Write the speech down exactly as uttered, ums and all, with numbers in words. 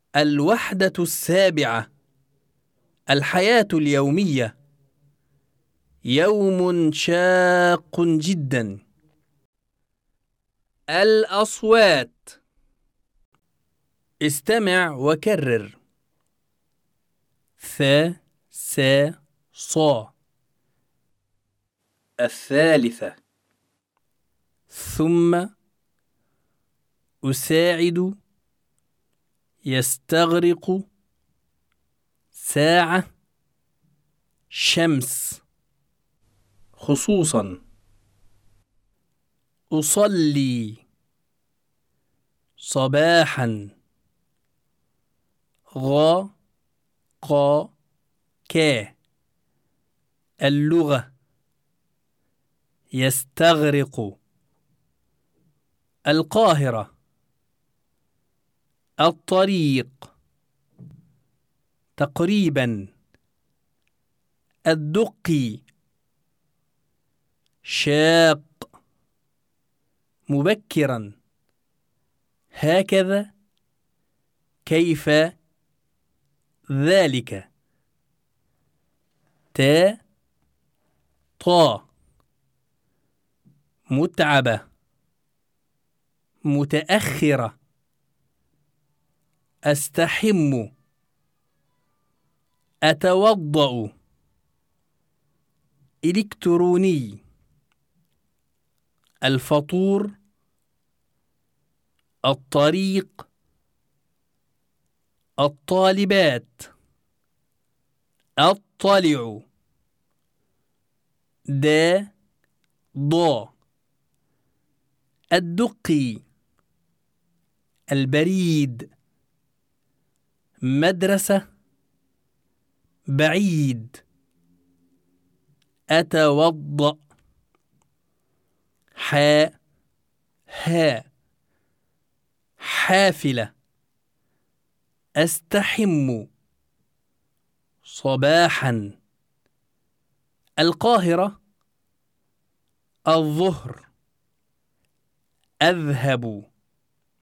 الوحدة السابعة. الحياة اليومية يوم شاق جدا. الأصوات. استمع وكرر: ث س ص. الثالثة: ثم، أساعد، يستغرق، ساعة، شمس. خصوصا: أصلي، صباحا، غ ق ك. اللغة: يستغرق. القاهرة. الطريق. تقريبا. الدقي. شاق. مبكرا. هكذا. كيف. ذلك. تا طا. متعبة. متأخرة. أستحم. أتوضأ. إلكتروني. الفطور. الطريق. الطالبات. أطلع. دا ضا. الدقي. البريد. مدرسة. بعيد. أتوضأ. حاء هاء. حافلة. أستحم. صباحا. القاهرة. الظهر. أذهب.